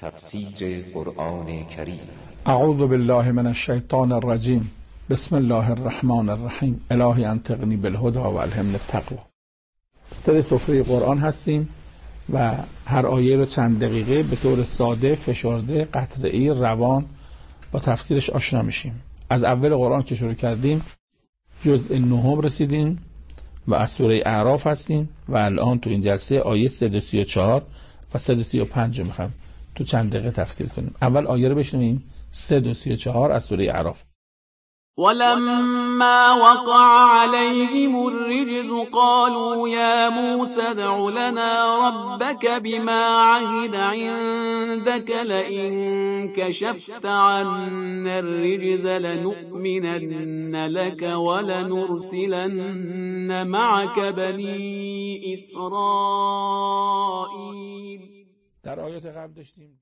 تفسیر قرآن کریم. اعوذ بالله من الشیطان الرجیم. بسم الله الرحمن الرحیم. الهی انطقنی بالهدی و الهمنی التقوی. سر سفره قرآن هستیم و هر آیه رو چند دقیقه به طور ساده، فشرده، قطره‌ای، روان با تفسیرش آشنا میشیم. از اول قرآن که شروع کردیم جزء 9 رسیدیم و از سوره اعراف هستیم و الان تو این جلسه آیه 134 و 135 رو میخوایم تو چند دقیقه تفسیر کنیم. اول آیه رو بشنویم. 134 از سوره اعراف. ولما وقع عليهم الرجز قالوا يا موسى ادع لنا ربك بما عهد عندك لئن كشفت عنا الرجز لنؤمنن لك ولنرسلن معك بني إسرائيل. در آیات قبل داشتیم